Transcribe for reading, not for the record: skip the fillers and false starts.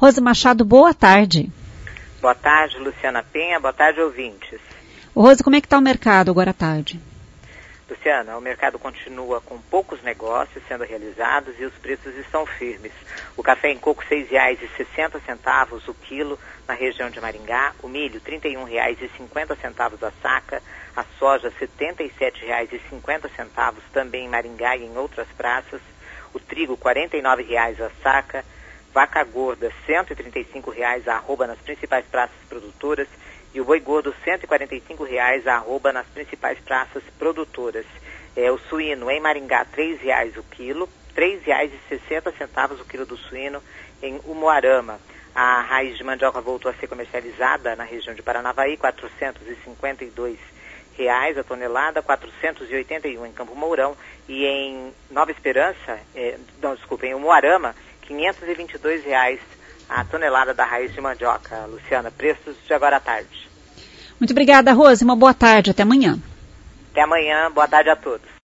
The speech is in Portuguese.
Rose Machado, boa tarde. Boa tarde, Luciana Penha. Boa tarde, ouvintes. Rose, como é que está o mercado agora à tarde? Luciana, o mercado continua com poucos negócios sendo realizados e os preços estão firmes. O café em coco R$ 6,60 o quilo na região de Maringá, o milho R$ 31,50 a saca, a soja R$ 77,50 também em Maringá e em outras praças, o trigo R$ 49,00 a saca, vaca gorda R$ 135,00 a arroba nas principais praças produtoras e o boi gordo R$ 145,00 a arroba nas principais praças produtoras. O suíno em Maringá R$ 3,00 o quilo, R$ 3,60 o quilo do suíno em Umuarama. A raiz de mandioca voltou a ser comercializada na região de Paranavaí, R$ 452,00 a tonelada, 481 em Campo Mourão e em Nova Esperança, em Umuarama, R$ 522,00 a tonelada da raiz de mandioca. Luciana, preços de agora à tarde. Muito obrigada, Rose. Uma boa tarde. Até amanhã. Até amanhã. Boa tarde a todos.